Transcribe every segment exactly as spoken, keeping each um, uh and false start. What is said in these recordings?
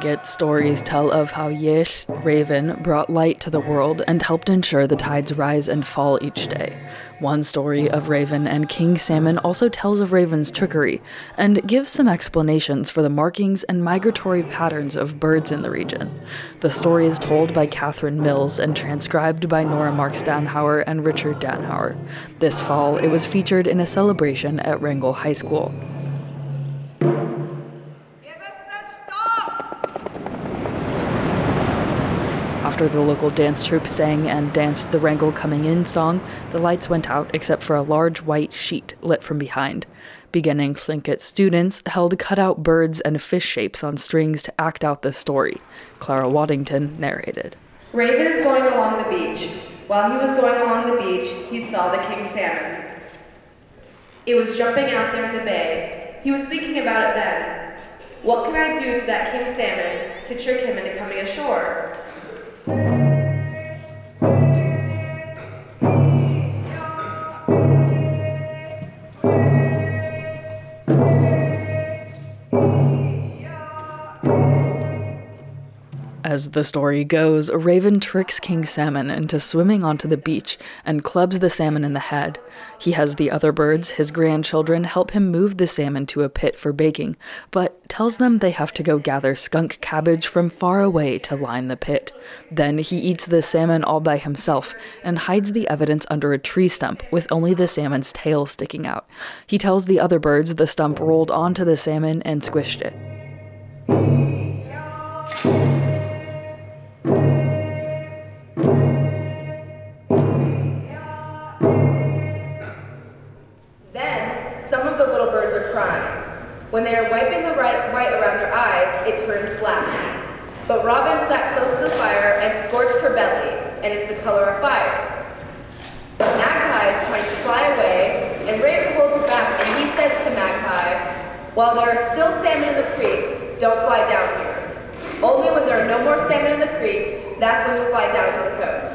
Tlingit stories tell of how Yesh, Raven, brought light to the world and helped ensure the tides rise and fall each day. One story of Raven and King Salmon also tells of Raven's trickery and gives some explanations for the markings and migratory patterns of birds in the region. The story is told by Catherine Mills and transcribed by Nora Marks Danhauer and Richard Danhauer. This fall, it was featured in a celebration at Wrangell High School. After the local dance troupe sang and danced the Wrangell Coming In song, the lights went out except for a large white sheet lit from behind. Beginning Tlingit students held cut-out birds and fish shapes on strings to act out the story. Clara Waddington narrated. Raven is going along the beach. While he was going along the beach, he saw the king salmon. It was jumping out there in the bay. He was thinking about it then. What can I do to that king salmon to trick him into coming ashore? As the story goes, a raven tricks King Salmon into swimming onto the beach and clubs the salmon in the head. He has the other birds, his grandchildren, help him move the salmon to a pit for baking, but tells them they have to go gather skunk cabbage from far away to line the pit. Then he eats the salmon all by himself and hides the evidence under a tree stump with only the salmon's tail sticking out. He tells the other birds the stump rolled onto the salmon and squished it. When they are wiping the white around their eyes, it turns black. But Robin sat close to the fire and scorched her belly, and it's the color of fire. But Magpie is trying to fly away, and Raven holds her back, and he says to Magpie, "While there are still salmon in the creeks, don't fly down here. Only when there are no more salmon in the creek, that's when you'll fly down to the coast."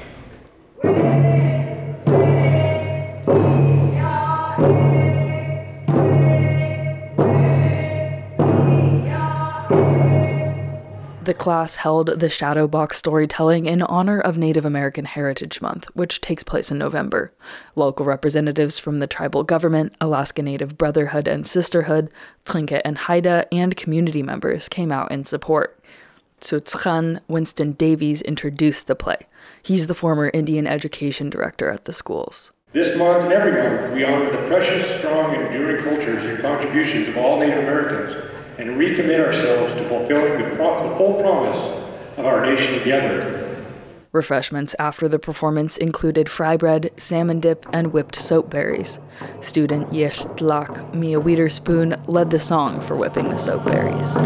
The class held the Shadow Box storytelling in honor of Native American Heritage Month, which takes place in November. Local representatives from the tribal government, Alaska Native Brotherhood and Sisterhood, Tlingit and Haida, and community members came out in support. Tsutskan Winston Davies introduced the play. He's the former Indian education director at the schools. This month and every month, we honor the precious, strong, and enduring cultures and contributions of all Native Americans, and recommit ourselves to fulfilling the, pro- the full promise of our nation together. Refreshments after the performance included fry bread, salmon dip, and whipped soap berries. Student Yesh Tlak Mia Witherspoon led the song for whipping the soap berries.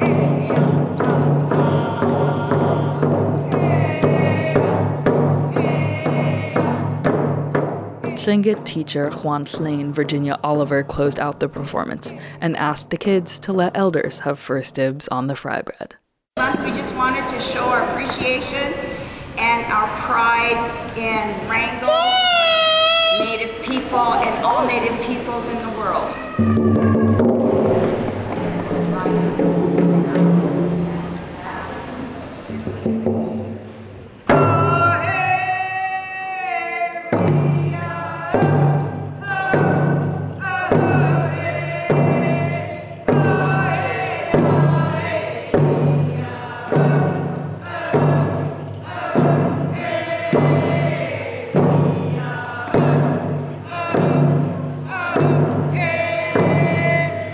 Tlingit teacher Juan Tlain Virginia Oliver closed out the performance and asked the kids to let elders have first dibs on the fry bread. We just wanted to show our appreciation and our pride in Wrangell, Native people, and all Native peoples in the world.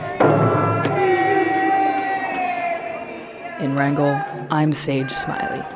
In Wrangell, I'm Sage Smiley.